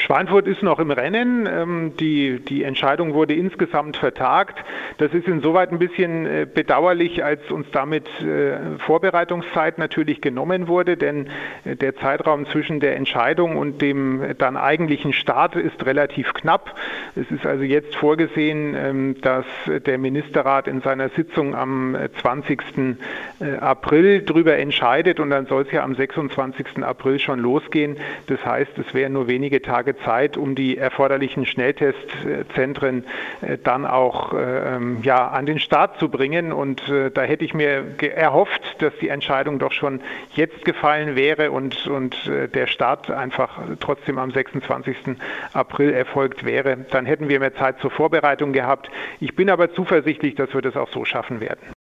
Schweinfurt ist noch im Rennen. Die Entscheidung wurde insgesamt vertagt. Das ist insoweit ein bisschen bedauerlich, als uns damit Vorbereitungszeit natürlich genommen wurde, denn der Zeitraum zwischen der Entscheidung und dem dann eigentlichen Start ist relativ knapp. Es ist also jetzt vorgesehen, dass der Ministerrat in seiner Sitzung am 20. April darüber entscheidet und dann soll es ja am 26. April schon losgehen. Das heißt, es wären nur wenige Tage Zeit, um die erforderlichen Schnelltestzentren dann auch an den Start zu bringen. Und da hätte ich mir erhofft, dass die Entscheidung doch schon jetzt gefallen wäre und der Start einfach trotzdem am 26. April erfolgt wäre. Dann hätten wir mehr Zeit zur Vorbereitung gehabt. Ich bin aber zuversichtlich, dass wir das auch so schaffen werden.